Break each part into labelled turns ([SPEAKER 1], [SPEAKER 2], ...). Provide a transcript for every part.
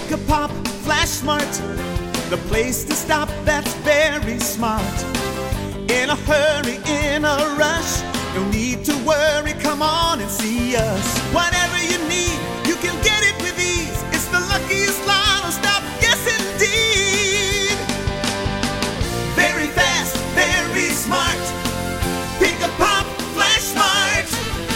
[SPEAKER 1] Pick a pop, Flash Smart, the place to stop that's very smart. In a hurry, in a rush, no need to worry, come on and see us. Whatever you need, you can get it with ease. It's the luckiest lotto, stop guessing, indeed. Very fast, very smart. Pick a pop, Flash Smart.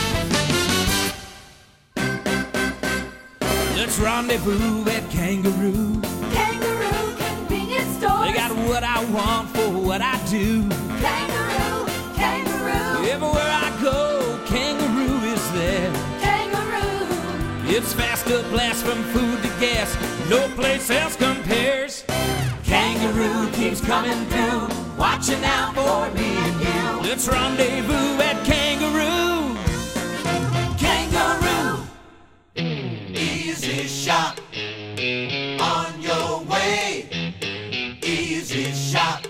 [SPEAKER 2] Let's rendezvous at Kangaroo.
[SPEAKER 3] Kangaroo convenience stores.
[SPEAKER 2] They got what I want for what I do.
[SPEAKER 3] Kangaroo, Kangaroo.
[SPEAKER 2] Everywhere I go, Kangaroo is there.
[SPEAKER 3] Kangaroo.
[SPEAKER 2] It's faster blast from food to gas. No place else compares. Kangaroo keeps coming through, watching out for me and you. Let's rendezvous at Kangaroo.
[SPEAKER 3] Kangaroo.
[SPEAKER 1] Easy shop, on your way. Easy shop,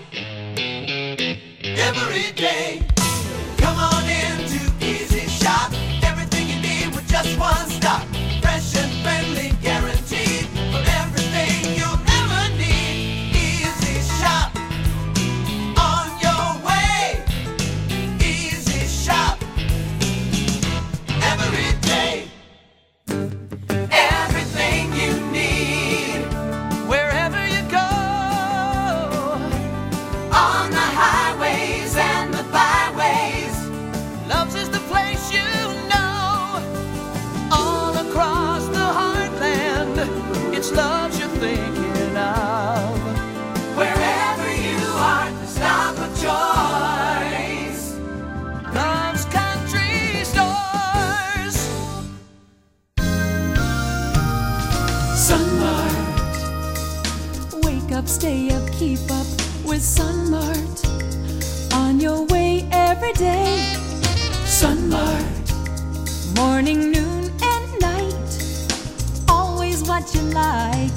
[SPEAKER 1] every day. Come on into Easy Shop. Everything you need with just one stop. Fresh and friendly, guaranteed for everything you'll ever need. Easy Shop, on your way. Easy Shop, every day. Everything you need, wherever you go. On the highways and the byways, Love's is the place you know. All across the heartland, it's Love's you're thinking of. Wherever you are, stop a choice. Love's Country Stores.
[SPEAKER 3] Sunmart. Wake up, stay up, keep up with Sunmart. On your way every day. Sunmart. Morning, noon, and night. Always what you like.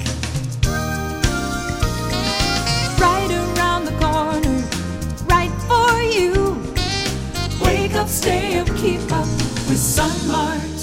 [SPEAKER 3] Right around the corner, right for you. Wake up, stay up, keep up with Sunmart.